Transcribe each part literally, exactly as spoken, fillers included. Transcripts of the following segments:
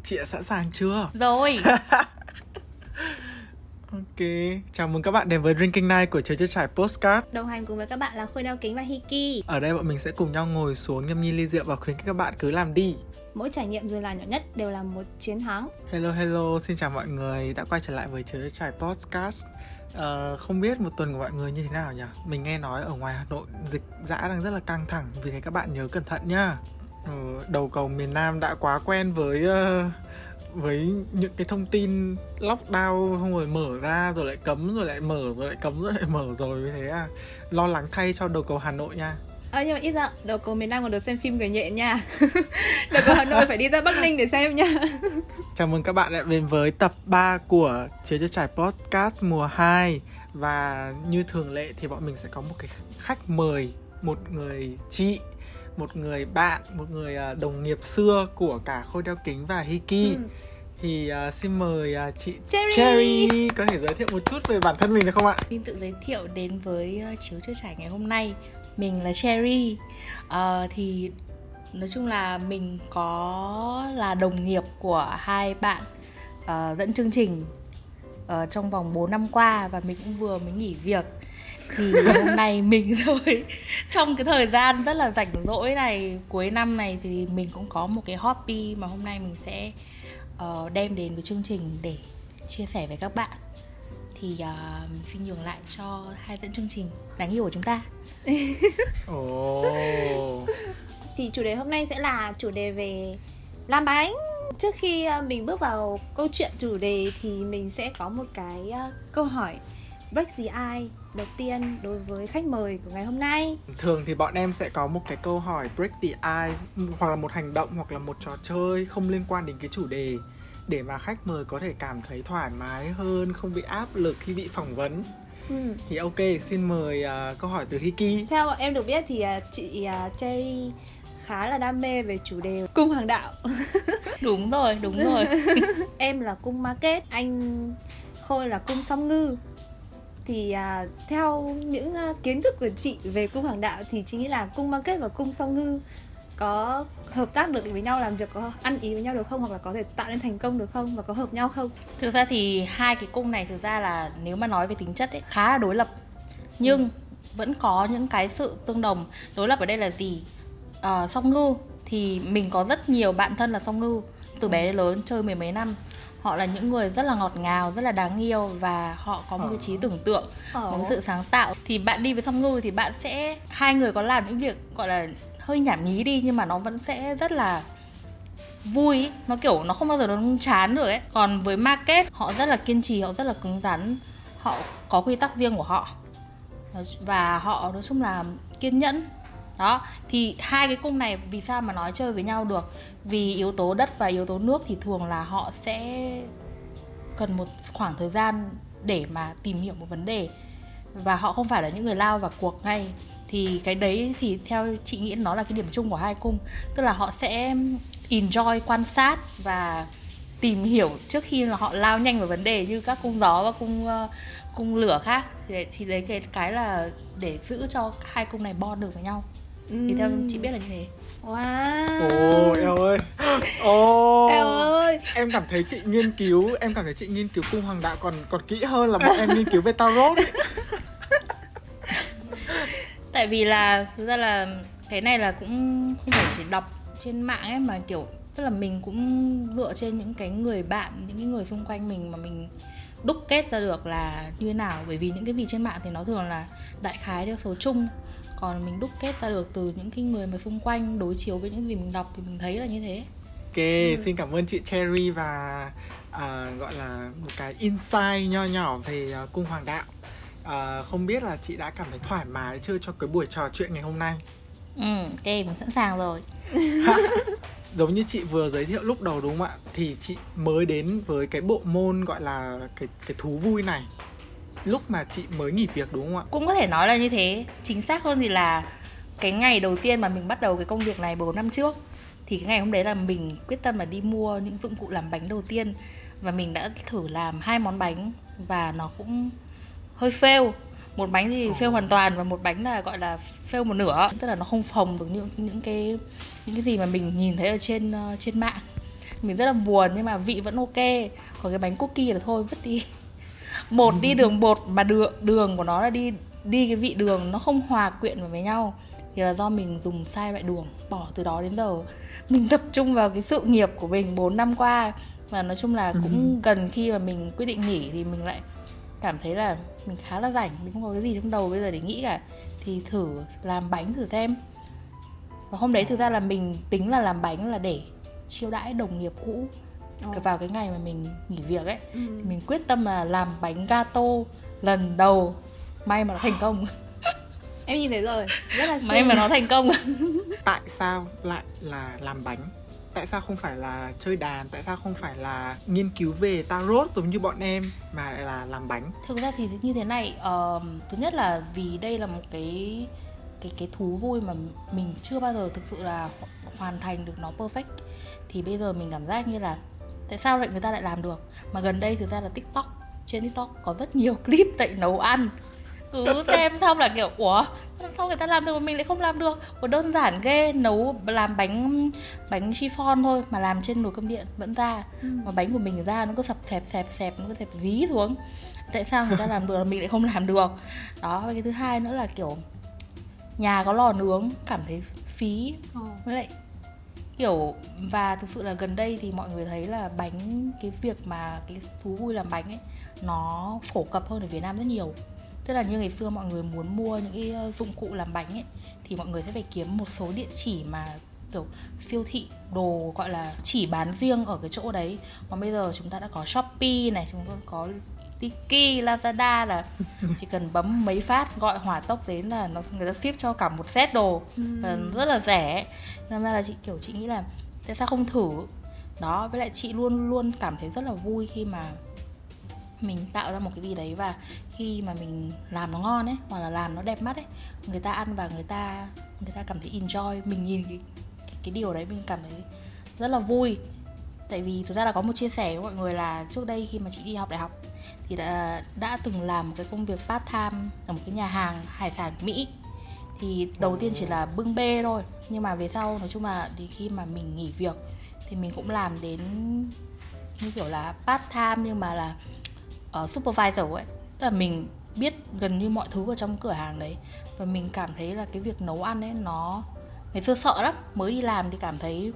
Chị đã sẵn sàng chưa? Rồi. Ok, chào mừng các bạn đến với Drinking Night của Chớ Chết Trải Postcard. Đồng hành cùng với các bạn là Khôi Đeo Kính và Hiki. Ở đây bọn mình sẽ cùng nhau ngồi xuống nhâm nhi ly rượu và khuyến khích các bạn cứ làm đi. Mỗi trải nghiệm dù là nhỏ nhất đều là một chiến thắng. Hello hello, xin chào mọi người đã quay trở lại với Chớ Chết Trải Podcast. Uh, không biết một tuần của mọi người như thế nào nhỉ? Mình nghe nói ở ngoài Hà Nội dịch dã đang rất là căng thẳng, vì thế các bạn nhớ cẩn thận nhá. Ở đầu cầu miền Nam đã quá quen với uh, với những cái thông tin lockdown, xong rồi mở ra rồi lại cấm rồi lại mở rồi lại cấm rồi lại mở rồi, như thế à. Lo lắng thay cho đầu cầu Hà Nội nha. Ờ à, nhưng mà ít ra đầu cầu miền Nam còn được xem phim người nhện nha. Đầu cầu Hà Nội phải đi ra Bắc Ninh để xem nha. Chào mừng các bạn đã đến với tập ba của Chớ Chết Trải Podcast mùa hai. Và như thường lệ thì bọn mình sẽ có một cái khách mời, một người chị, một người bạn, một người đồng nghiệp xưa của cả Khôi Đeo Kính và Hiki. ừ. Thì uh, xin mời uh, chị Cherry. Cherry có thể giới thiệu một chút về bản thân mình được không ạ? Xin tự giới thiệu đến với uh, Chiếu Chưa Trải ngày hôm nay. Mình là Cherry. uh, Thì nói chung là mình có là đồng nghiệp của hai bạn uh, dẫn chương trình uh, trong vòng bốn năm qua. Và mình cũng vừa mới nghỉ việc. Thì hôm nay mình thôi, trong cái thời gian rất là rảnh rỗi này, cuối năm này, thì mình cũng có một cái hobby mà hôm nay mình sẽ uh, đem đến với chương trình để chia sẻ với các bạn. Thì uh, mình xin nhường lại cho hai dẫn chương trình đáng yêu của chúng ta. oh. Thì chủ đề hôm nay sẽ là chủ đề về làm bánh. Trước khi mình bước vào câu chuyện chủ đề thì mình sẽ có một cái uh, câu hỏi break the ice đầu tiên đối với khách mời của ngày hôm nay. Thường thì bọn em sẽ có một cái câu hỏi break the ice, hoặc là một hành động hoặc là một trò chơi không liên quan đến cái chủ đề, để mà khách mời có thể cảm thấy thoải mái hơn, không bị áp lực khi bị phỏng vấn. ừ. Thì ok, xin mời uh, câu hỏi từ Hiki. Theo bọn em được biết thì uh, chị uh, Cherry khá là đam mê về chủ đề cung hoàng đạo. Đúng rồi, đúng rồi. Em là cung market, anh Khôi là cung song ngư. Thì à, theo những uh, kiến thức của chị về cung hoàng đạo thì chị nghĩ là cung market và cung song ngư có hợp tác được với nhau, làm việc có ăn ý với nhau được không, hoặc là có thể tạo nên thành công được không, và có hợp nhau không? Thực ra thì hai cái cung này thực ra là nếu mà nói về tính chất ấy, khá là đối lập. Nhưng ừ. vẫn có những cái sự tương đồng. Đối lập ở đây là gì? Uh, song ngư thì mình có rất nhiều bạn thân là song ngư, từ bé đến lớn chơi mười mấy năm. Họ là những người rất là ngọt ngào, rất là đáng yêu, và họ có một cái trí tưởng tượng, ờ. một cái sự sáng tạo. Thì bạn đi với song ngư thì bạn sẽ, hai người có làm những việc gọi là hơi nhảm nhí đi, nhưng mà nó vẫn sẽ rất là vui ý. Nó kiểu nó không bao giờ nó chán được ấy. Còn với market, họ rất là kiên trì, họ rất là cứng rắn, họ có quy tắc riêng của họ, và họ nói chung là kiên nhẫn. Đó, thì hai cái cung này vì sao mà nói chơi với nhau được? Vì yếu tố đất và yếu tố nước thì thường là họ sẽ cần một khoảng thời gian để mà tìm hiểu một vấn đề, và họ không phải là những người lao vào cuộc ngay. Thì cái đấy thì theo chị nghĩ nó là cái điểm chung của hai cung. Tức là họ sẽ enjoy quan sát và tìm hiểu trước khi là họ lao nhanh vào vấn đề như các cung gió và cung, uh, cung lửa khác. Thì, thì đấy cái, cái là để giữ cho hai cung này bond được với nhau. Thì theo chị biết là như thế. Wow. Ồ, oh, eo ơi. Ồ. Oh. Eo ơi. Em cảm thấy chị nghiên cứu, em cảm thấy chị nghiên cứu cung hoàng đạo còn còn kỹ hơn là bọn em nghiên cứu về tarot. Tại vì là thực ra là cái này là cũng không phải chỉ đọc trên mạng ấy, mà kiểu tức là mình cũng dựa trên những cái người bạn, những cái người xung quanh mình mà mình đúc kết ra được là như thế nào. Bởi vì những cái gì trên mạng thì nó thường là đại khái theo số chung, còn mình đúc kết ra được từ những cái người mà xung quanh, đối chiếu với những gì mình đọc thì mình thấy là như thế. Ok, ừ. Xin cảm ơn chị Cherry và uh, gọi là một cái insight nho nhỏ về uh, cung hoàng đạo. uh, Không biết là chị đã cảm thấy thoải mái chưa cho cái buổi trò chuyện ngày hôm nay? Ừ, ok, mình sẵn sàng rồi. Giống như chị vừa giới thiệu lúc đầu đúng không ạ? Thì chị mới đến với cái bộ môn gọi là cái, cái thú vui này lúc mà chị mới nghỉ việc đúng không ạ? Cũng có thể nói là như thế. Chính xác hơn thì là cái ngày đầu tiên mà mình bắt đầu cái công việc này bốn năm trước, thì cái ngày hôm đấy là mình quyết tâm là đi mua những dụng cụ làm bánh đầu tiên. Và mình đã thử làm hai món bánh và nó cũng hơi fail. Một bánh thì fail hoàn toàn, và một bánh là gọi là fail một nửa. Tức là nó không phồng được những, những cái những cái gì mà mình nhìn thấy ở trên, uh, trên mạng. mình rất là buồn, nhưng mà vị vẫn ok. Còn cái bánh cookie là thôi vứt đi. Một đi đường bột mà đường, đường của nó là đi đi cái vị đường nó không hòa quyện vào với nhau, thì là do mình dùng sai loại đường. Bỏ từ đó đến giờ mình tập trung vào cái sự nghiệp của mình bốn năm qua. Và nói chung là cũng gần khi mà mình quyết định nghỉ thì mình lại cảm thấy là mình khá là rảnh, mình không có cái gì trong đầu bây giờ để nghĩ cả, thì thử làm bánh thử xem. Và hôm đấy thực ra là mình tính là làm bánh là để chiêu đãi đồng nghiệp cũ. oh. Vào cái ngày mà mình nghỉ việc ấy, ừ. thì mình quyết tâm là làm bánh gato lần đầu. May mà nó thành công. Em nhìn thấy rồi, rất là may mà nó thành công. Tại sao lại là làm bánh? Tại sao không phải là chơi đàn? Tại sao không phải là nghiên cứu về tarot giống như bọn em, mà lại là làm bánh? Thực ra thì như thế này, uh, thứ nhất là vì đây là một cái cái cái thú vui mà mình chưa bao giờ thực sự là hoàn thành được nó perfect. Thì bây giờ mình cảm giác như là tại sao lại người ta lại làm được? Mà gần đây thực ra là TikTok, trên TikTok có rất nhiều clip dạy nấu ăn. Cứ xem xong là kiểu ủa sao người ta làm được mà mình lại không làm được. Ủa đơn giản ghê, nấu làm bánh bánh chiffon thôi mà làm trên nồi cơm điện vẫn ra. ừ. Mà bánh của mình ra nó cứ sập sẹp sẹp sẹp, nó cứ sẹp dí xuống. Tại sao người ta làm được mà mình lại không làm được? Đó, và cái thứ hai nữa là kiểu nhà có lò nướng cảm thấy phí. ừ. Với lại kiểu, và thực sự là gần đây thì mọi người thấy là bánh, cái việc mà cái thú vui làm bánh ấy nó phổ cập hơn ở Việt Nam rất nhiều. Tức là như ngày xưa mọi người muốn mua những cái dụng cụ làm bánh ấy thì mọi người sẽ phải kiếm một số địa chỉ mà kiểu siêu thị đồ gọi là chỉ bán riêng ở cái chỗ đấy. Còn bây giờ chúng ta đã có Shopee này, chúng ta có Tiki, Lazada, là chỉ cần bấm mấy phát gọi hỏa tốc đến là nó người ta ship cho cả một set đồ. Và rất là rẻ. Nên ra là chị kiểu chị nghĩ là tại sao không thử. Đó, với lại chị luôn luôn cảm thấy rất là vui khi mà mình tạo ra một cái gì đấy, và khi mà mình làm nó ngon ấy, hoặc là làm nó đẹp mắt ấy, người ta ăn và người ta người ta cảm thấy enjoy. Mình nhìn cái, cái, cái điều đấy mình cảm thấy rất là vui. Tại vì thực ra là có một chia sẻ với mọi người là trước đây khi mà chị đi học đại học thì đã, đã từng làm một cái công việc part time ở một cái nhà hàng hải sản Mỹ. Thì đầu tiên chỉ là bưng bê thôi, nhưng mà về sau nói chung là thì khi mà mình nghỉ việc thì mình cũng làm đến như kiểu là part time nhưng mà là uh, supervisor ấy. Tức là mình biết gần như mọi thứ ở trong cửa hàng đấy. Và mình cảm thấy là cái việc nấu ăn ấy nó, ngày xưa sợ lắm, mới đi làm thì cảm thấy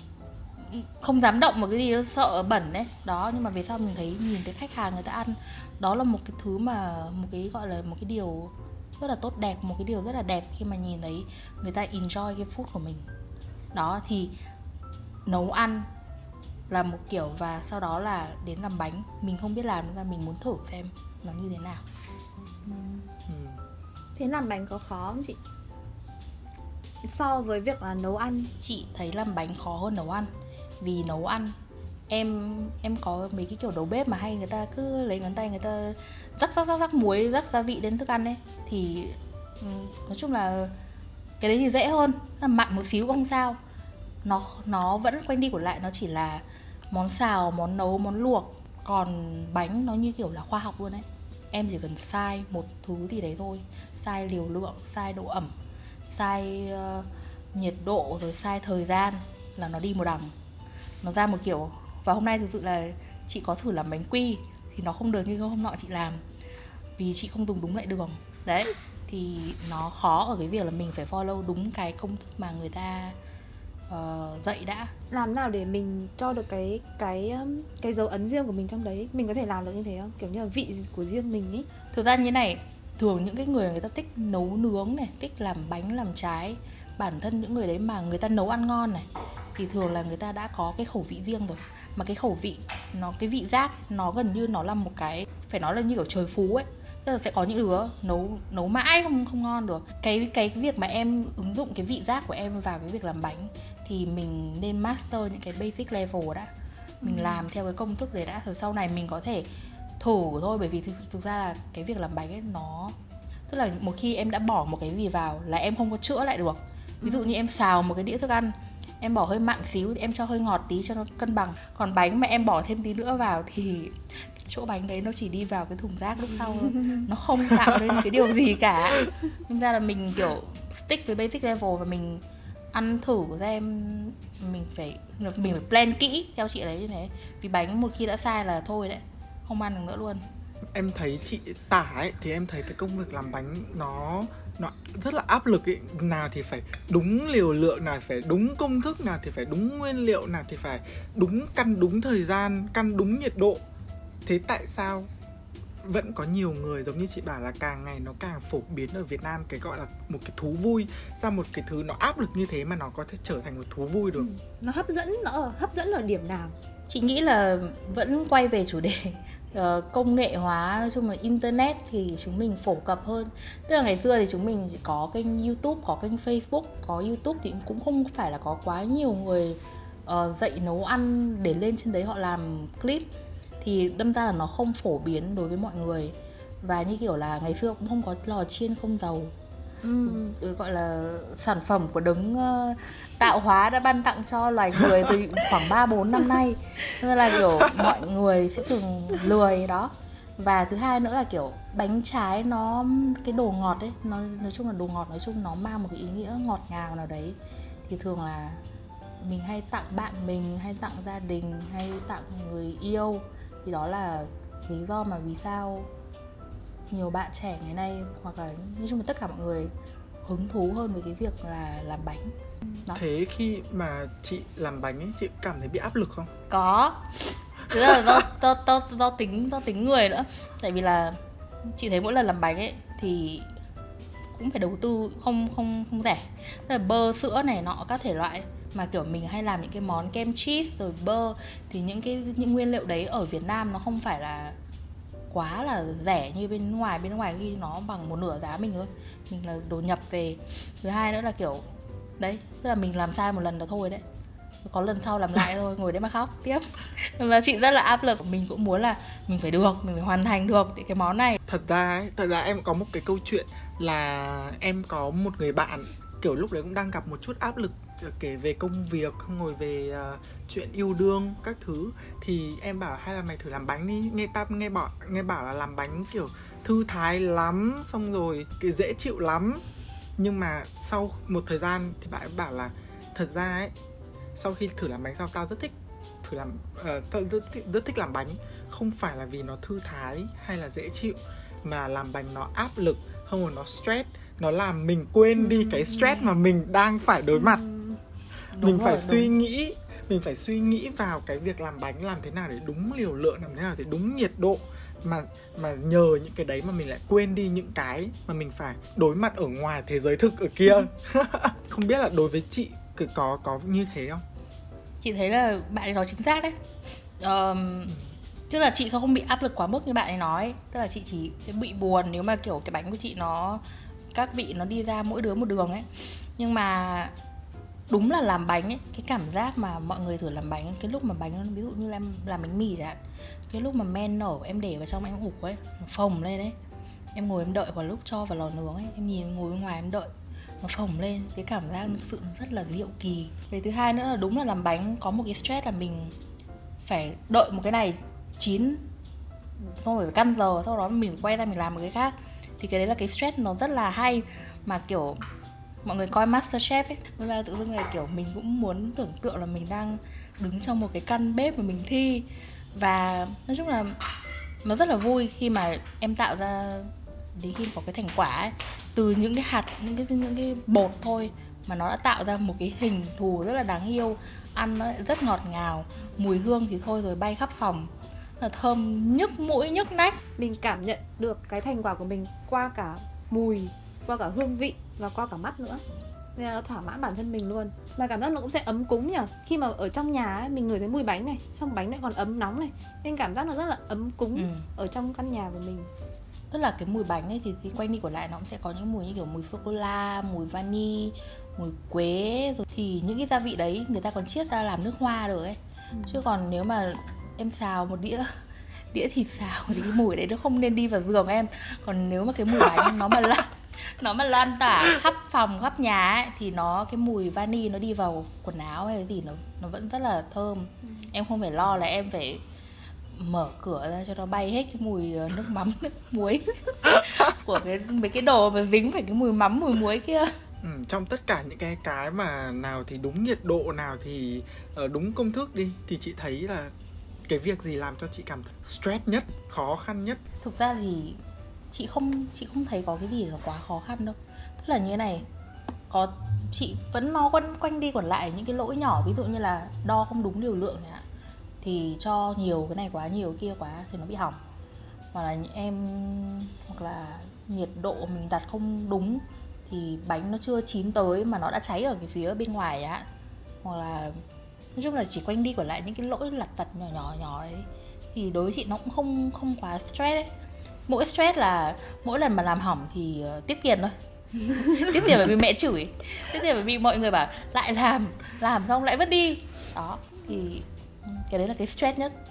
không dám động vào cái gì, sợ bẩn đấy. Đó, nhưng mà về sau mình thấy nhìn thấy khách hàng người ta ăn, đó là một cái thứ mà, một cái gọi là một cái điều rất là tốt đẹp, một cái điều rất là đẹp khi mà nhìn thấy người ta enjoy cái food của mình. Đó, thì nấu ăn là một kiểu, và sau đó là đến làm bánh. Mình không biết làm và mình muốn thử xem nó như thế nào. ừ. Ừ. Thế làm bánh có khó không chị? So với việc là nấu ăn. Chị thấy làm bánh khó hơn nấu ăn. Vì nấu ăn Em em có mấy cái kiểu đầu bếp mà hay người ta cứ lấy ngón tay người ta rắc rắc rắc rắc muối, rắc gia vị đến thức ăn ấy. Thì nói chung là cái đấy thì dễ hơn, là mặn một xíu cũng không sao. Nó, nó vẫn quanh đi quẩn lại, nó chỉ là món xào, món nấu, món luộc. Còn bánh nó như kiểu là khoa học luôn ấy. Em chỉ cần sai một thứ gì đấy thôi, sai liều lượng, sai độ ẩm, sai uh, nhiệt độ, rồi sai thời gian là nó đi một đằng, nó ra một kiểu. Và hôm nay thực sự là chị có thử làm bánh quy thì nó không được như hôm nọ chị làm, vì chị không dùng đúng lại đường. Đấy, thì nó khó ở cái việc là mình phải follow đúng cái công thức mà người ta uh, dạy đã. Làm nào để mình cho được cái cái cái dấu ấn riêng của mình trong đấy? Mình có thể làm được như thế không? Kiểu như là vị của riêng mình ấy. Thực ra như thế này, thường những cái người người ta thích nấu nướng này, thích làm bánh, làm trái, bản thân những người đấy mà người ta nấu ăn ngon này, thì thường là người ta đã có cái khẩu vị riêng rồi. Mà cái khẩu vị, nó cái vị giác, nó gần như nó là một cái, phải nói là như kiểu trời phú ấy. Tức là sẽ có những đứa nấu nấu mãi không không ngon được. Cái cái việc mà em ứng dụng cái vị giác của em vào cái việc làm bánh thì mình nên master những cái basic level đã. Mình ừ. làm theo cái công thức đấy đã, rồi sau này mình có thể thử thôi. Bởi vì thực, thực ra là cái việc làm bánh ấy nó, tức là một khi em đã bỏ một cái gì vào là em không có chữa lại được. Ví dụ như em xào một cái đĩa thức ăn, em bỏ hơi mặn xíu thì em cho hơi ngọt tí cho nó cân bằng. Còn bánh mà em bỏ thêm tí nữa vào thì chỗ bánh đấy nó chỉ đi vào cái thùng rác lúc sau thôi. Nó không tạo nên cái điều gì cả. Nên ra là mình kiểu stick với basic level và mình ăn thử xem. Mình phải mình phải plan kỹ, theo chị đấy như thế. Vì bánh một khi đã sai là thôi đấy, không ăn được nữa luôn. Em thấy chị tả ấy, thì em thấy cái công việc làm bánh nó nó rất là áp lực ấy. Nào thì phải đúng liều lượng, nào phải đúng công thức, nào thì phải đúng nguyên liệu, nào thì phải đúng căn đúng thời gian, căn đúng nhiệt độ. Thế tại sao vẫn có nhiều người giống như chị bảo là càng ngày nó càng phổ biến ở Việt Nam cái gọi là một cái thú vui, sao một cái thứ nó áp lực như thế mà nó có thể trở thành một thú vui được? Ừ. Nó hấp dẫn, nó ở, hấp dẫn ở điểm nào? Chị nghĩ là vẫn quay về chủ đề uh, công nghệ hóa, nói chung là internet thì chúng mình phổ cập hơn. Tức là ngày xưa thì chúng mình chỉ có kênh YouTube, có kênh Facebook. Có YouTube thì cũng không phải là có quá nhiều người uh, dạy nấu ăn để lên trên đấy họ làm clip. Thì đâm ra là nó không phổ biến đối với mọi người. Và như kiểu là ngày xưa cũng không có lò chiên không dầu. Ừ. Gọi là sản phẩm của đấng uh, tạo hóa đã ban tặng cho loài người từ khoảng ba bốn năm nay. Nên là kiểu mọi người sẽ thường lười đó. Và thứ hai nữa là kiểu bánh trái nó, cái đồ ngọt ấy, nó nói chung là đồ ngọt nói chung nó mang một cái ý nghĩa ngọt ngào nào đấy. Thì thường là mình hay tặng bạn mình, hay tặng gia đình, hay tặng người yêu. Thì đó là lý do mà vì sao nhiều bạn trẻ ngày nay, hoặc là nói chung là tất cả mọi người hứng thú hơn với cái việc là làm bánh đó. Thế khi mà chị làm bánh ấy, chị cảm thấy bị áp lực không? Có. Thế là do, do, do, do, tính, do tính người nữa. Tại vì là chị thấy mỗi lần làm bánh ấy thì cũng phải đầu tư không, không, không rẻ. Tức là bơ, sữa này nọ các thể loại. Mà kiểu mình hay làm những cái món kem cheese rồi bơ, thì những cái những nguyên liệu đấy ở Việt Nam nó không phải là quá là rẻ như bên ngoài. Bên ngoài khi nó bằng một nửa giá mình thôi. Mình là đồ nhập về. Thứ hai nữa là kiểu đấy, tức là mình làm sai một lần là thôi đấy, có lần sau làm lại thôi, ngồi đấy mà khóc tiếp. Và chị rất là áp lực. Mình cũng muốn là mình phải được, mình phải hoàn thành được cái món này. Thật ra ấy, thật ra em có một cái câu chuyện là em có một người bạn kiểu lúc đấy cũng đang gặp một chút áp lực, kể về công việc, ngồi về uh, chuyện yêu đương các thứ. Thì em bảo hay là mày thử làm bánh đi. Nghe ta nghe bảo nghe bảo là làm bánh kiểu thư thái lắm, xong rồi cái dễ chịu lắm. Nhưng mà sau một thời gian thì bạn ấy bảo là thật ra ấy, sau khi thử làm bánh xong tao rất thích thử làm uh, tao rất, rất thích làm bánh, không phải là vì nó thư thái hay là dễ chịu, mà làm bánh nó áp lực, không rồi nó stress, nó làm mình quên đi cái stress mà mình đang phải đối mặt. Đúng mình phải rồi, suy đúng. nghĩ mình phải suy nghĩ vào cái việc làm bánh làm thế nào để đúng liều lượng, làm thế nào để đúng nhiệt độ, mà mà nhờ những cái đấy mà mình lại quên đi những cái mà mình phải đối mặt ở ngoài thế giới thực ở kia. Không biết là đối với chị có có như thế không? Chị thấy là bạn ấy nói chính xác đấy. Um, tức là chị không bị áp lực quá mức như bạn ấy nói. Tức là chị chỉ bị buồn nếu mà kiểu cái bánh của chị nó, các vị nó đi ra mỗi đứa một đường ấy. Nhưng mà đúng là làm bánh ấy, cái cảm giác mà mọi người thử làm bánh, cái lúc mà bánh, ví dụ như là em làm bánh mì chẳng hạn, cái lúc mà men nở em để vào trong em ủ ấy, nó phồng lên ấy, em ngồi em đợi vào lúc cho vào lò nướng ấy, em nhìn ngồi bên ngoài em đợi nó phồng lên, cái cảm giác thực sự rất là diệu kỳ. Về thứ hai nữa là đúng là làm bánh có một cái stress là mình phải đợi một cái này chín, không phải căn giờ, sau đó mình quay ra mình làm một cái khác. Thì cái đấy là cái stress nó rất là hay. Mà kiểu mọi người coi MasterChef ấy, nên là tự dưng là kiểu mình cũng muốn tưởng tượng là mình đang đứng trong một cái căn bếp mà mình thi. Và nói chung là nó rất là vui khi mà em tạo ra, đến khi có cái thành quả ấy, từ những cái hạt, những cái, những cái bột thôi mà nó đã tạo ra một cái hình thù rất là đáng yêu. Ăn nó rất ngọt ngào, mùi hương thì thôi rồi bay khắp phòng, là thơm nhức mũi nhức nách. Mình cảm nhận được cái thành quả của mình qua cả mùi, qua cả hương vị và qua cả mắt nữa, nên là nó thỏa mãn bản thân mình luôn. Mà cảm giác nó cũng sẽ ấm cúng nhỉ. Khi mà ở trong nhà ấy, mình ngửi thấy mùi bánh này, xong bánh lại còn ấm nóng này, nên cảm giác nó rất là ấm cúng ừ. ở trong căn nhà của mình. Tức là cái mùi bánh ấy thì, thì quanh đi của lại nó cũng sẽ có những mùi như kiểu mùi sô-cô-la, mùi vani, mùi quế, rồi thì những cái gia vị đấy người ta còn chiết ra làm nước hoa được ấy. ừ. Chứ còn nếu mà em xào một đĩa đĩa thịt xào thì cái mùi đấy nó không nên đi vào giường em. Còn nếu mà cái mùi bánh nó mà lan nó mà lan tỏa khắp phòng khắp nhà ấy, thì nó, cái mùi vani nó đi vào quần áo hay cái gì nó nó vẫn rất là thơm. ừ. Em không phải lo là em phải mở cửa ra cho nó bay hết cái mùi nước mắm, nước muối của cái mấy cái đồ mà dính phải cái mùi mắm mùi muối kia. Ừ, trong tất cả những cái cái mà nào thì đúng nhiệt độ, nào thì uh, đúng công thức đi, thì chị thấy là cái việc gì làm cho chị cảm thấy stress nhất, khó khăn nhất? Thực ra thì chị không chị không thấy có cái gì là quá khó khăn đâu. Tức là như thế này, có chị vẫn nó quanh quanh đi quẩn lại những cái lỗi nhỏ, ví dụ như là đo không đúng liều lượng chẳng hạn, thì cho nhiều cái này quá, nhiều kia quá thì nó bị hỏng. Hoặc là em hoặc là nhiệt độ mình đặt không đúng thì bánh nó chưa chín tới mà nó đã cháy ở cái phía bên ngoài á. Hoặc là nói chung là chỉ quanh đi quẩn lại những cái lỗi lặt vặt nhỏ nhỏ nhỏ đấy, thì đối với chị nó cũng không không quá stress ấy. Mỗi stress là mỗi lần mà làm hỏng thì uh, tiếc tiền thôi. Tiếc tiền bởi vì mẹ chửi, tiếc tiền bởi vì mọi người bảo lại làm làm xong lại vứt đi. Đó thì cái đấy là cái stress nhất.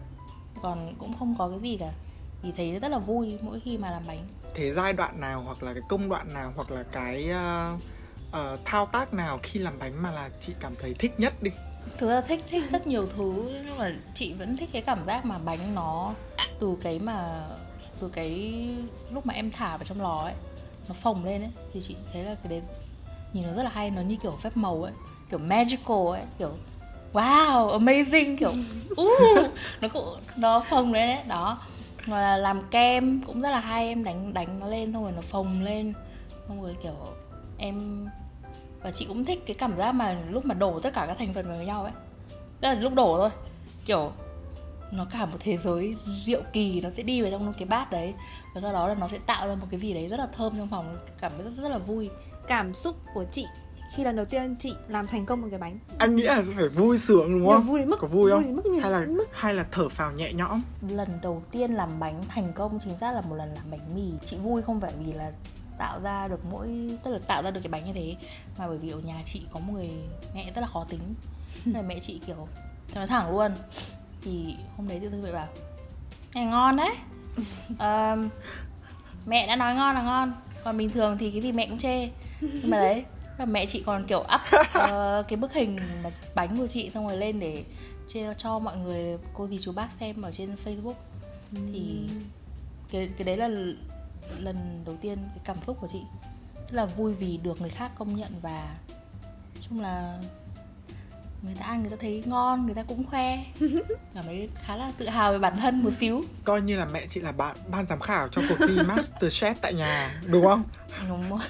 Còn cũng không có cái gì cả, thì thấy rất là vui mỗi khi mà làm bánh. Thế giai đoạn nào hoặc là cái công đoạn nào hoặc là cái uh, uh, thao tác nào khi làm bánh mà là chị cảm thấy thích nhất đi? Thực ra thích thích rất nhiều thứ, nhưng mà chị vẫn thích cái cảm giác mà bánh nó từ cái mà từ cái lúc mà em thả vào trong lò ấy, nó phồng lên ấy, thì chị thấy là cái đấy nhìn nó rất là hay, nó như kiểu phép màu ấy, kiểu magical ấy, kiểu wow, amazing, kiểu uh, nó cũng nó phồng lên đấy, đó. Hoặc là làm kem cũng rất là hay, em đánh đánh nó lên xong rồi nó phồng lên, xong rồi kiểu em và chị cũng thích cái cảm giác mà lúc mà đổ tất cả các thành phần vào với nhau ấy, tức là lúc đổ thôi, kiểu nó cả một thế giới diệu kỳ nó sẽ đi vào trong cái bát đấy, và sau đó là nó sẽ tạo ra một cái gì đấy rất là thơm trong phòng, cảm thấy rất, rất là vui. Cảm xúc của chị khi lần đầu tiên chị làm thành công một cái bánh? Anh nghĩ là phải vui sướng đúng không? Vui mức, có vui không? Vui mức, hay là mức. hay là thở phào nhẹ nhõm? Lần đầu tiên làm bánh thành công chính xác là một lần làm bánh mì. Chị vui không phải vì là tạo ra được mỗi tức là tạo ra được cái bánh như thế, mà bởi vì ở nhà chị có một người mẹ rất là khó tính. Nên mẹ chị kiểu cho nó thẳng luôn, thì hôm đấy tự dưng mẹ bảo này ngon đấy. À, mẹ đã nói ngon là ngon, còn bình thường thì cái gì mẹ cũng chê. Nhưng mà đấy, mẹ chị còn kiểu up uh, cái bức hình bánh của chị xong rồi lên để chê cho mọi người, cô dì chú bác xem ở trên Facebook. Thì cái cái đấy là lần đầu tiên cái cảm xúc của chị, tức là vui vì được người khác công nhận, và nói chung là người ta ăn người ta thấy ngon, người ta cũng khoe, cảm thấy khá là tự hào về bản thân một xíu. Coi như là mẹ chị là bạn ban giám khảo cho cuộc thi MasterChef tại nhà đúng không? Đúng rồi.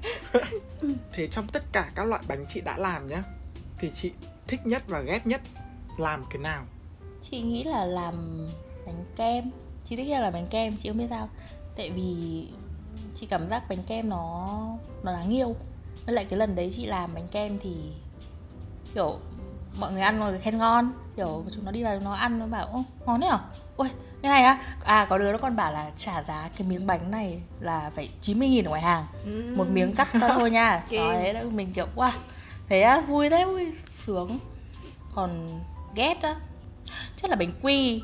Thế trong tất cả các loại bánh chị đã làm nhá, thì chị thích nhất và ghét nhất làm cái nào? Chị nghĩ là làm bánh kem. Chị thích nhất là bánh kem, chị không biết sao. Tại vì chị cảm giác bánh kem nó nó đáng yêu. Với lại cái lần đấy chị làm bánh kem thì kiểu mọi người ăn mọi người khen ngon, kiểu chúng nó đi vào nó ăn nó bảo ô ngon đấy à, ôi cái này á, à có đứa nó còn bảo là trả giá cái miếng bánh này là phải chín mươi nghìn ở ngoài hàng, ừ. một miếng cắt ra thôi nha. Đó đấy, đó mình kiểu wow, thế á, vui thế, vui sướng. Còn ghét á chắc là bánh quy.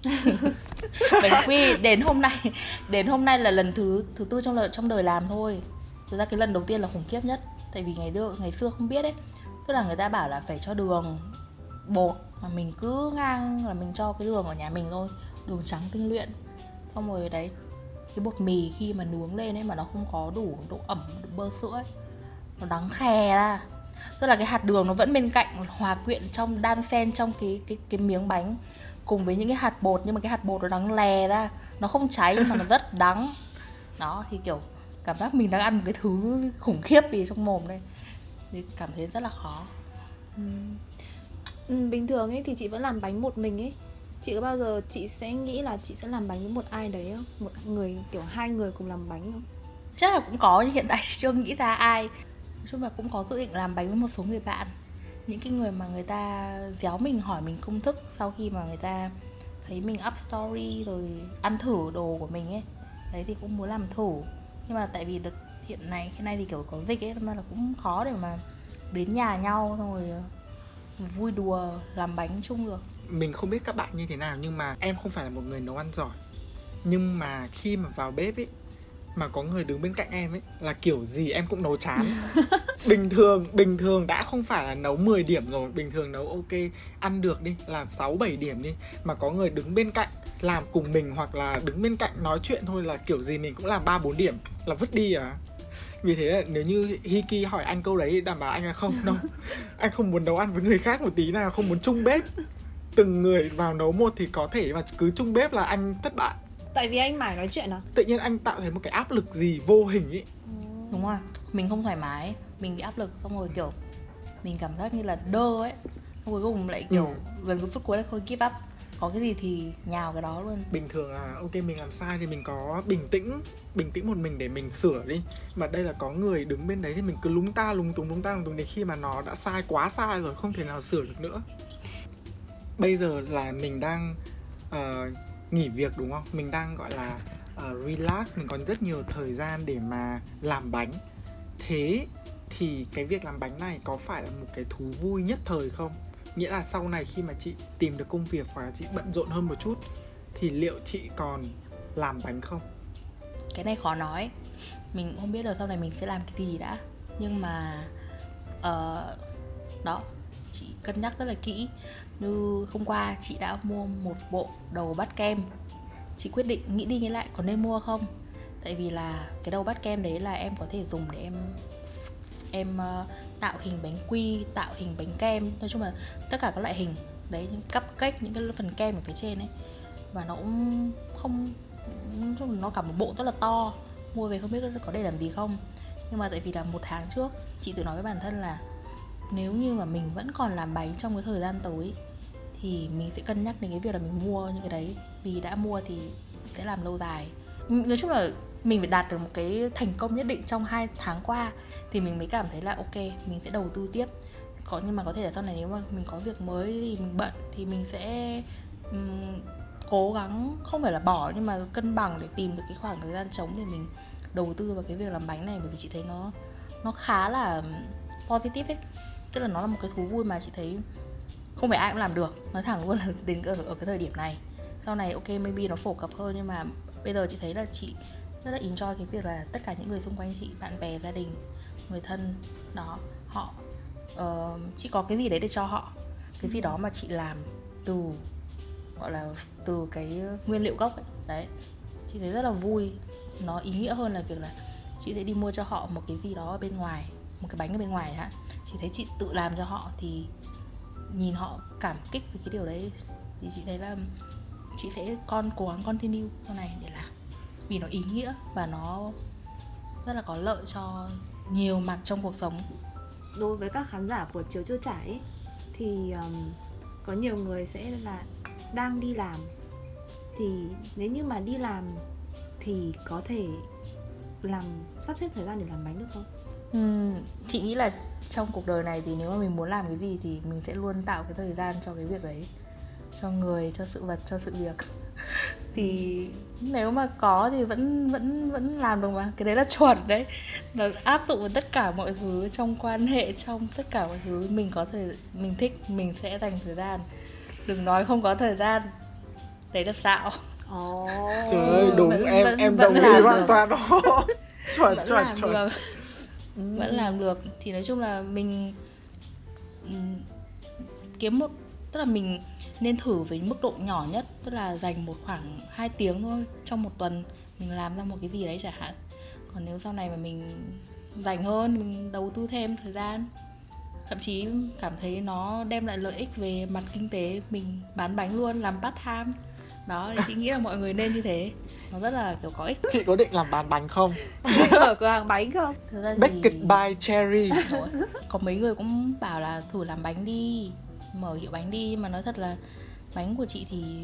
Bánh quy đến hôm nay đến hôm nay là lần thứ thứ tư trong đời trong đời làm thôi. Thực ra cái lần đầu tiên là khủng khiếp nhất, tại vì ngày đưa ngày xưa không biết ấy, tức là người ta bảo là phải cho đường bột, mà mình cứ ngang là mình cho cái đường ở nhà mình thôi, đường trắng tinh luyện. Xong rồi đấy, cái bột mì khi mà nướng lên ấy mà nó không có đủ độ ẩm, độ bơ sữa ấy, nó đắng khè ra. Tức là cái hạt đường nó vẫn bên cạnh hòa quyện trong, đan xen trong cái cái cái miếng bánh cùng với những cái hạt bột, nhưng mà cái hạt bột nó đắng lè ra, nó không cháy nhưng mà nó rất đắng. Đó thì kiểu cảm giác mình đang ăn một cái thứ khủng khiếp gì trong mồm đây, thì cảm thấy rất là khó. Ừ. Ừ, bình thường ấy thì chị vẫn làm bánh một mình ấy. Chị có bao giờ chị sẽ nghĩ là chị sẽ làm bánh với một ai đấy không? Một người, kiểu hai người cùng làm bánh không? Chắc là cũng có, nhưng hiện tại chưa nghĩ ra ai. Nói chung là cũng có dự định làm bánh với một số người bạn, những cái người mà người ta déo mình hỏi mình công thức sau khi mà người ta thấy mình up story rồi ăn thử đồ của mình ấy. Đấy thì cũng muốn làm thử, nhưng mà tại vì đợt hiện này hiện nay thì kiểu có dịch ấy, nên là cũng khó để mà đến nhà nhau xong rồi vui đùa làm bánh chung được. Mình không biết các bạn như thế nào, nhưng mà em không phải là một người nấu ăn giỏi, nhưng mà khi mà vào bếp ấy mà có người đứng bên cạnh em ấy là kiểu gì em cũng nấu chán. Bình thường bình thường đã không phải là nấu mười điểm rồi, bình thường nấu ok ăn được đi là sáu bảy điểm đi, mà có người đứng bên cạnh làm cùng mình hoặc là đứng bên cạnh nói chuyện thôi là kiểu gì mình cũng làm ba bốn điểm là vứt đi à. Vì thế là nếu như Hiki hỏi anh câu đấy đảm bảo anh là không đâu. Anh không muốn nấu ăn với người khác một tí nào, không muốn chung bếp. Từng người vào nấu một thì có thể, mà cứ chung bếp là anh thất bại. Tại vì anh mải nói chuyện à? Tự nhiên anh tạo thấy một cái áp lực gì vô hình ấy. Đúng rồi, mình không thoải mái, mình bị áp lực, xong rồi kiểu mình cảm giác như là đơ ấy. Xong cuối cùng lại kiểu ừ. gần cái phút cuối là thôi give up. Có cái gì thì nhào cái đó luôn. Bình thường là ok mình làm sai thì mình có bình tĩnh Bình tĩnh một mình để mình sửa đi. Mà đây là có người đứng bên đấy thì mình cứ lúng ta lúng túng lúng ta lúng túng đến khi mà nó đã sai quá sai rồi, không thể nào sửa được nữa. Bây giờ là mình đang uh, nghỉ việc đúng không? Mình đang gọi là uh, relax, mình còn rất nhiều thời gian để mà làm bánh. Thế thì cái việc làm bánh này có phải là một cái thú vui nhất thời không? Nghĩa là sau này khi mà chị tìm được công việc hoặc là chị bận rộn hơn một chút thì liệu chị còn làm bánh không? Cái này khó nói. Mình cũng không biết được sau này mình sẽ làm cái gì đã. Nhưng mà uh, đó, chị cân nhắc rất là kỹ. Như hôm qua chị đã mua một bộ đầu bát kem. Chị quyết định nghĩ đi nghĩ lại có nên mua không. Tại vì là cái đầu bát kem đấy là em có thể dùng để em Em uh, tạo hình bánh quy, tạo hình bánh kem. Nói chung là tất cả các loại hình. Đấy, những cupcake, những cái phần kem ở phía trên ấy. Và nó cũng không, nói chung là nó cả một bộ rất là to. Mua về không biết có để làm gì không. Nhưng mà tại vì là một tháng trước chị tự nói với bản thân là nếu như mà mình vẫn còn làm bánh trong cái thời gian tới thì mình sẽ cân nhắc đến cái việc là mình mua những cái đấy. Vì đã mua thì sẽ làm lâu dài. Nói chung là mình phải đạt được một cái thành công nhất định trong hai tháng qua thì mình mới cảm thấy là ok, mình sẽ đầu tư tiếp. Có, nhưng mà có thể là sau này nếu mà mình có việc mới thì mình bận thì mình sẽ um, cố gắng, không phải là bỏ nhưng mà cân bằng để tìm được cái khoảng thời gian trống để mình đầu tư vào cái việc làm bánh này. Bởi vì chị thấy nó nó khá là positive ấy. Tức là nó là một cái thú vui mà chị thấy không phải ai cũng làm được. Nói thẳng luôn là đến ở, ở cái thời điểm này. Sau này ok maybe nó phổ cập hơn, nhưng mà bây giờ chị thấy là chị rất là enjoy cái việc là tất cả những người xung quanh chị, bạn bè, gia đình, người thân đó, họ uh, chị có cái gì đấy để cho họ, cái gì đó mà chị làm từ gọi là từ cái nguyên liệu gốc ấy. Đấy, chị thấy rất là vui. Nó ý nghĩa hơn là việc là chị sẽ đi mua cho họ một cái gì đó ở bên ngoài, một cái bánh ở bên ngoài hả. Chị thấy chị tự làm cho họ thì nhìn họ cảm kích với cái điều đấy, thì chị thấy là chị sẽ con cố gắng continue sau này để làm, vì nó ý nghĩa và nó rất là có lợi cho nhiều mặt trong cuộc sống. Đối với các khán giả của Chiều Chưa Trải ấy, thì um, có nhiều người sẽ là đang đi làm. Thì nếu như mà đi làm thì có thể làm sắp xếp thời gian để làm bánh được không? Ừ, chị nghĩ là trong cuộc đời này thì nếu mà mình muốn làm cái gì thì mình sẽ luôn tạo cái thời gian cho cái việc đấy, cho người, cho sự vật, cho sự việc. Thì nếu mà có thì vẫn vẫn vẫn làm được mà. Cái đấy là chuẩn đấy. Nó áp dụng vào tất cả mọi thứ trong quan hệ, trong tất cả mọi thứ. Mình có thời mình thích mình sẽ dành thời gian. Đừng nói không có thời gian. Đấy là xạo. Oh. Trời ơi, đúng, vẫn, em vẫn, em đồng ý hoàn toàn đó. Chuẩn vẫn chuẩn làm chuẩn. Được. Ừ. Vẫn làm được. Thì nói chung là mình um, kiếm một, tức là mình nên thử với mức độ nhỏ nhất, tức là dành một khoảng hai tiếng thôi trong một tuần mình làm ra một cái gì đấy chẳng hạn. Còn nếu sau này mà mình dành hơn, mình đầu tư thêm thời gian, thậm chí cảm thấy nó đem lại lợi ích về mặt kinh tế, mình bán bánh luôn, làm part time. Đó, thì chị nghĩ là mọi người nên như thế. Nó rất là kiểu có ích. Chị có định làm bán bánh không? Định mở cửa hàng bánh không? Thực ra thì... Make it by Cherry. Rồi. Có mấy người cũng bảo là thử làm bánh đi, mở hiệu bánh đi. Nhưng mà nói thật là bánh của chị thì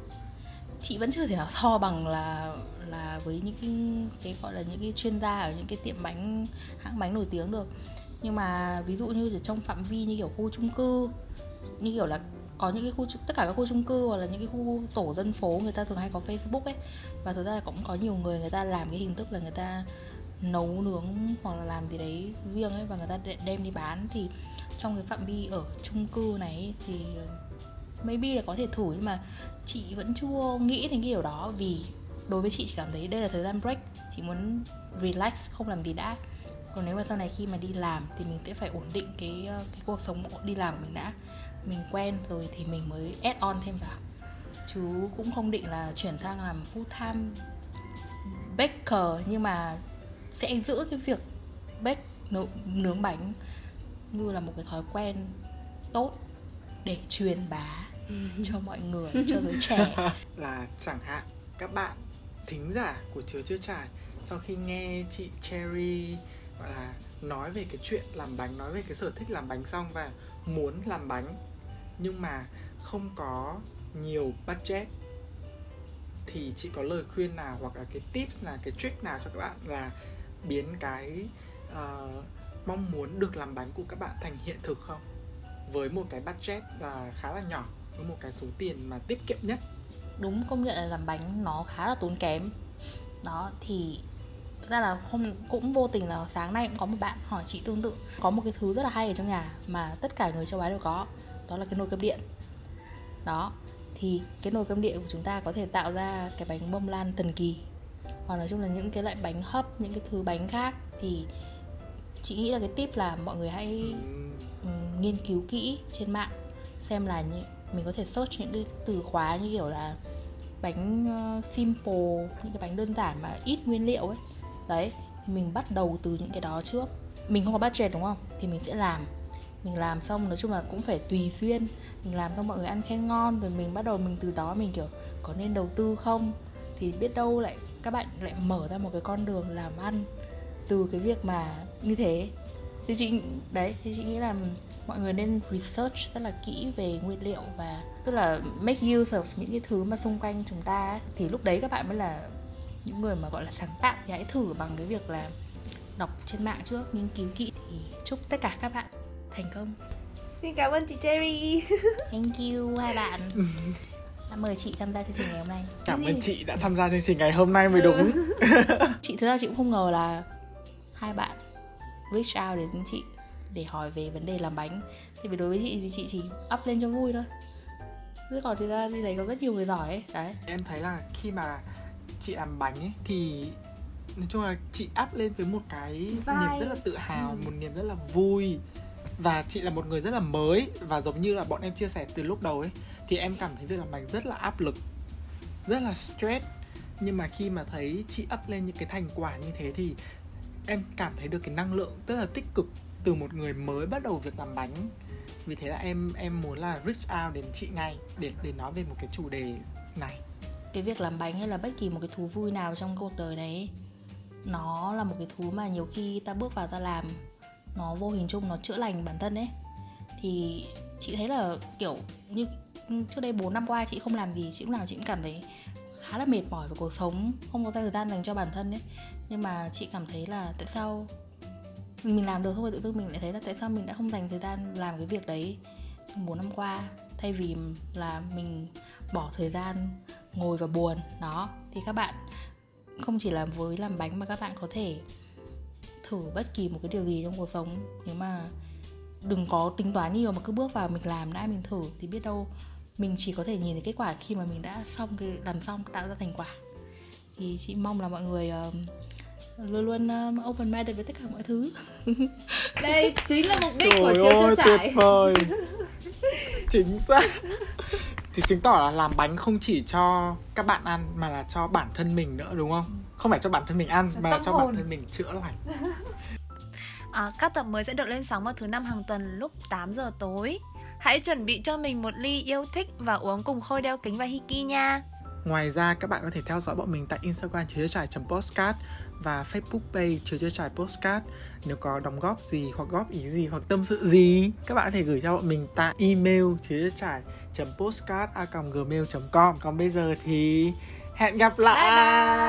chị vẫn chưa thể nào so bằng là là với những cái, cái gọi là những cái chuyên gia ở những cái tiệm bánh, hãng bánh nổi tiếng được. Nhưng mà ví dụ như ở trong phạm vi như kiểu khu chung cư, như kiểu là có những cái khu, tất cả các khu chung cư hoặc là những cái khu tổ dân phố, người ta thường hay có Facebook ấy. Và thực ra là cũng có nhiều người, người ta làm cái hình thức là người ta nấu nướng hoặc là làm gì đấy riêng ấy, và người ta đem đi bán. Thì trong cái phạm vi ở chung cư này ấy, thì maybe là có thể thử, nhưng mà chị vẫn chưa nghĩ đến cái điều đó. Vì đối với chị, chị cảm thấy đây là thời gian break, chị muốn relax, không làm gì đã. Còn nếu mà sau này khi mà đi làm thì mình sẽ phải ổn định cái, cái cuộc sống đi làm của mình đã. Mình quen rồi thì mình mới add on thêm vào, chứ cũng không định là chuyển sang làm full time baker. Nhưng mà sẽ giữ cái việc bếp nấu, nướng bánh như là một cái thói quen tốt để truyền bá cho mọi người, cho giới trẻ. Là chẳng hạn các bạn thính giả của Chứa Chưa Trải sau khi nghe chị Cherry gọi là nói về cái chuyện làm bánh, nói về cái sở thích làm bánh xong và muốn làm bánh nhưng mà không có nhiều budget, thì chị có lời khuyên nào hoặc là cái tips nào, cái trick nào cho các bạn là biến cái uh, mong muốn được làm bánh của các bạn thành hiện thực không? Với một cái budget là khá là nhỏ, với một cái số tiền mà tiết kiệm nhất. Đúng, công nhận là làm bánh nó khá là tốn kém. Đó, thì ra là hôm cũng vô tình là sáng nay cũng có một bạn hỏi chị tương tự. Có một cái thứ rất là hay ở trong nhà mà tất cả người châu Á đều có, đó là cái nồi cơm điện. Đó, thì cái nồi cơm điện của chúng ta có thể tạo ra cái bánh bông lan thần kỳ, hoặc nói chung là những cái loại bánh hấp, những cái thứ bánh khác. Thì chị nghĩ là cái tip là mọi người hãy um, nghiên cứu kỹ trên mạng xem là những, mình có thể search những cái từ khóa như kiểu là bánh uh, simple, những cái bánh đơn giản mà ít nguyên liệu ấy. Đấy, mình bắt đầu từ những cái đó trước. Mình không có budget đúng không? Thì mình sẽ làm. Mình làm xong nói chung là cũng phải tùy duyên. Mình làm xong mọi người ăn khen ngon, rồi mình bắt đầu mình từ đó mình kiểu có nên đầu tư không? Thì biết đâu lại các bạn lại mở ra một cái con đường làm ăn từ cái việc mà như thế. Thì chị, đấy, thì chị nghĩ là mọi người nên research rất là kỹ về nguyên liệu, và tức là make use of những cái thứ mà xung quanh chúng ta ấy. Thì lúc đấy các bạn mới là những người mà gọi là sáng tạo. Thì hãy thử bằng cái việc là đọc trên mạng trước, nghiên cứu kỹ. Thì chúc tất cả các bạn thành công. Xin cảm ơn chị Cherry. Thank you hai bạn. Đã mời chị tham gia chương trình ngày hôm nay. Cảm ơn chị đã tham gia chương trình ngày hôm nay mới đúng. Chị thực ra chị cũng không ngờ là hai bạn reach out đến chị để hỏi về vấn đề làm bánh. Thì vì đối với chị thì chị chỉ up lên cho vui thôi. Chứ còn thực ra thì thấy có rất nhiều người giỏi ấy. Đấy. Em thấy là khi mà chị làm bánh ấy thì nói chung là chị up lên với một cái Vai. niềm rất là tự hào, ừ. một niềm rất là vui. Và chị là một người rất là mới, và giống như là bọn em chia sẻ từ lúc đầu ấy, thì em cảm thấy việc làm bánh rất là áp lực, rất là stress. Nhưng mà khi mà thấy chị up lên những cái thành quả như thế thì em cảm thấy được cái năng lượng rất là tích cực từ một người mới bắt đầu việc làm bánh. Vì thế là em em muốn là reach out đến chị ngay để, để nói về một cái chủ đề này. Cái việc làm bánh hay là bất kỳ một cái thú vui nào trong cuộc đời này ấy, nó là một cái thú mà nhiều khi ta bước vào ta làm, nó vô hình chung nó chữa lành bản thân ấy. Thì chị thấy là kiểu như trước đây bốn năm qua chị không làm gì, chị lúc nào chị cũng cảm thấy khá là mệt mỏi với cuộc sống, không có thời gian dành cho bản thân ấy. Nhưng mà chị cảm thấy là tại sao mình làm được, không phải tự dưng mình lại thấy là tại sao mình đã không dành thời gian làm cái việc đấy trong bốn năm qua, thay vì là mình bỏ thời gian ngồi và buồn. Đó, thì các bạn không chỉ là với làm bánh mà các bạn có thể thử bất kỳ một cái điều gì trong cuộc sống. Nếu mà đừng có tính toán nhiều mà cứ bước vào mình làm đã, mình thử, thì biết đâu mình chỉ có thể nhìn thấy kết quả khi mà mình đã xong cái làm xong, tạo ra thành quả. Thì chị mong là mọi người uh, luôn luôn uh, open minded với tất cả mọi thứ. Đây chính là mục đích của Trời Chứa Chưa ơi, Trải. tuyệt vời. Chính xác. Thì chứng tỏ là làm bánh không chỉ cho các bạn ăn mà là cho bản thân mình nữa, đúng không? Không phải cho bản thân mình ăn mà là cho bản thân mình chữa lành. À, các tập mới sẽ được lên sóng vào thứ năm hàng tuần lúc tám giờ tối. Hãy chuẩn bị cho mình một ly yêu thích và uống cùng Khôi đeo kính và Hiki nha. Ngoài ra các bạn có thể theo dõi bọn mình tại Instagram chứa trải chấm podcast và Facebook page chứa trải podcast. Nếu có đóng góp gì hoặc góp ý gì hoặc tâm sự gì, các bạn có thể gửi cho bọn mình tại email chứa trải chấm podcast a còng gmail chấm com. Còn bây giờ thì hẹn gặp lại. Bye bye.